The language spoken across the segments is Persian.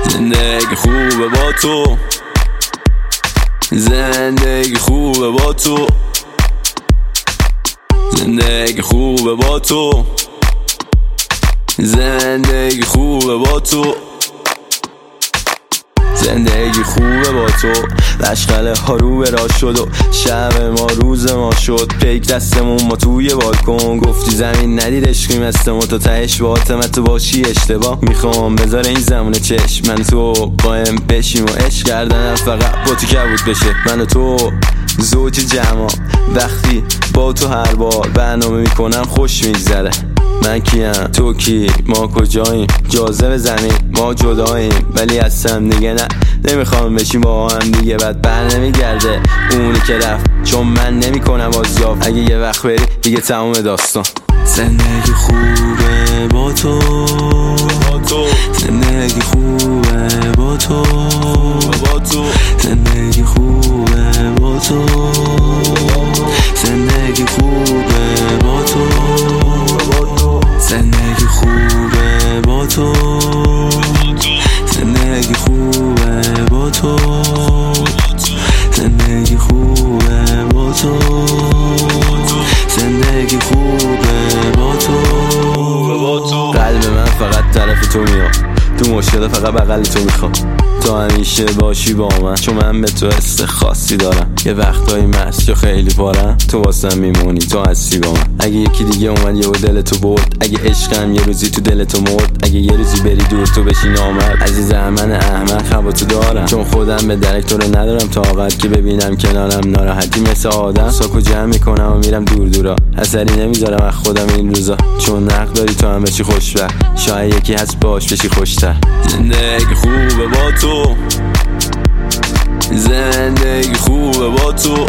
زندگی خوبه با تو، زندگی خوبه با تو، زندگی خوبه با تو، زندگی خوبه با تو، زندگی خوبه با تو. لشخله ها رو به راه شد و شب ما روز ما شد. پیک دستمون ما توی بالکن، گفتی زمین ندید عشقی مثل ما، تو تهش با حاتمت تو باشی اشتباه. میخوام بذار این زمونه چشم من تو قایم بشیم و عشق کردنم فقط با تو کبود بشه. من و تو زوج جمع، وقتی با تو هر بار برنامه میکنم خوش میگذره. من کیم تو کی ما کجاییم، جاذبه زمین ما جداییم، ولی اصلا دیگه نمیخوام بشیم با هم دیگه. بعد بر نمیگرده اونی که رفت، چون من نمیکنم بازیافت. اگه یه وقت بری دیگه تموم داستان. زندگی خوبه با تو، زندگی خوبه با تو، زندگی خوبه با تو، زندگی خوبه با تو، زندگی خوبه با تو، زندگی خوبه با تو، زندگی خوبه با تو، زندگی خوبه با تو. قلب من فقط طرف تو میاد، تو مشکل فقط بغل تو میخوام. تو همیشه باشی با من، چون من به تو حس خاصی دارم. یه وقتایی مست یا خیلی پارم، تو واسم میمونی، تو هستی با من. اگه یکی دیگه اومد یه دل تو برد، اگه عشقم یه روزی تو دل تو مرد، اگه یه روزی بری دور تو بشی نامرد، عزیزم من احمق هوا تو دارم، چون خودم به درک تو رو ندارم طاقت که ببینم کنارم. ناراحتی مثل آدم ساکو جمع میکنم و میرم دور دورا، اثری نمیذارم از خودم این روزا، چون نقد داری تو هم بشی خوشبخت. شاید یکی هست باش بشی خوشتر. زندگی خوبه با تو، زندگی خوبه با تو،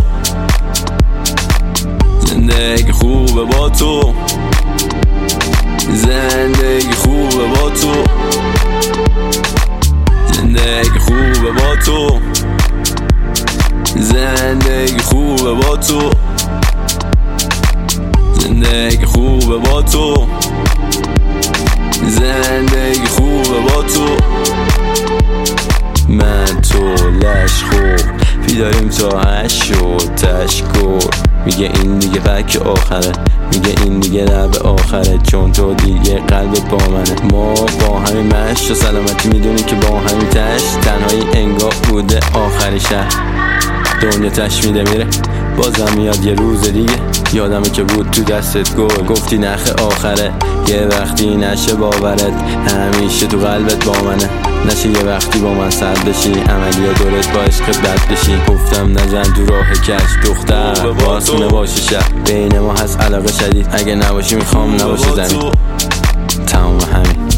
زندگی خوبه با تو، زندگی خوبه با تو، زندگی خوبه با تو، زندگی خوبه با تو، زندگی خوبه با تو، زندگی خوبه با تو. من تو لش خوب بیداریم تا 8 شد تشکر. میگه این دیگه بک آخره، میگه این دیگه لب آخره، چون تو دیگه قلبت با منه. ما با همین مشت و سلامتی میدونیم که با همین تشت، تنهایی انگار بوده آخری شهر. دنیا تش میده میره، بازم میاد یه روز دیگه. یادمه که بود تو دستت گل، گفتی نخ آخره. یه وقتی نشه باورت، همیشه تو قلبت با منه. نشه یه وقتی با من سرد بشی، عملی یا دورت با عشقت بد بشی. گفتم نزن تو راه کش دختر، باسونه باشه شب بین ما هست علاقه شدید. اگه نباشی میخوام نباشه زمین، تمام همین.